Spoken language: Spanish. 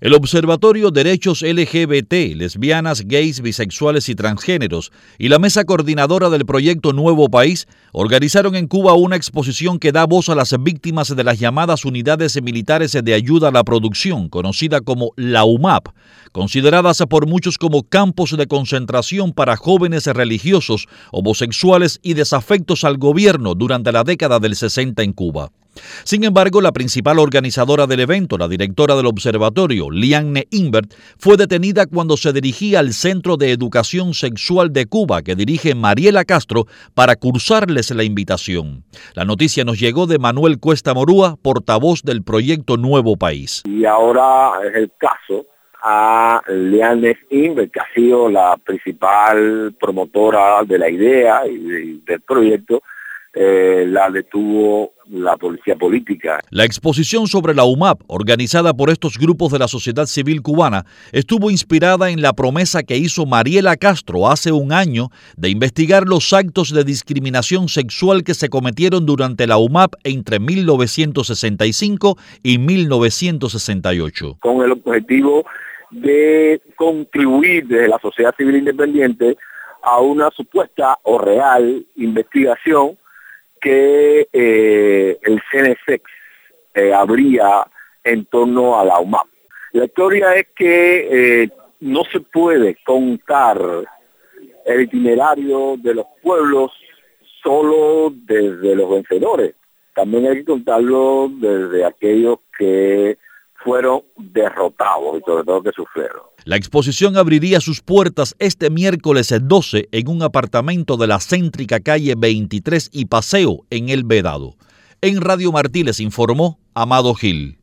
El Observatorio Derechos LGBT, Lesbianas, Gays, Bisexuales y Transgéneros y la Mesa Coordinadora del Proyecto Nuevo País organizaron en Cuba una exposición que da voz a las víctimas de las llamadas Unidades Militares de Ayuda a la Producción, conocida como la UMAP, consideradas por muchos como campos de concentración para jóvenes religiosos, homosexuales y desafectos al gobierno durante la década del 60 en Cuba. Sin embargo, la principal organizadora del evento, la directora del observatorio, Lianne Imbert, fue detenida cuando se dirigía al Centro de Educación Sexual de Cuba, que dirige Mariela Castro, para cursarles la invitación. La noticia nos llegó de Manuel Cuesta Morúa, portavoz del Proyecto Nuevo País. Y ahora es el caso a Lianne Imbert, que ha sido la principal promotora de la idea y del proyecto. La detuvo la policía política. La exposición sobre la UMAP, organizada por estos grupos de la sociedad civil cubana, estuvo inspirada en la promesa que hizo Mariela Castro hace un año de investigar los actos de discriminación sexual que se cometieron durante la UMAP entre 1965 y 1968. Con el objetivo de contribuir desde la sociedad civil independiente a una supuesta o real investigación que el CNSEX habría en torno a la UMAP. La historia es que no se puede contar el itinerario de los pueblos solo desde los vencedores. También hay que contarlo desde aquellos que fueron derrotados y sobre todo que sufrieron. La exposición abriría sus puertas este miércoles 12 en un apartamento de la céntrica calle 23 y Paseo en El Vedado. En Radio Martí les informó Amado Gil.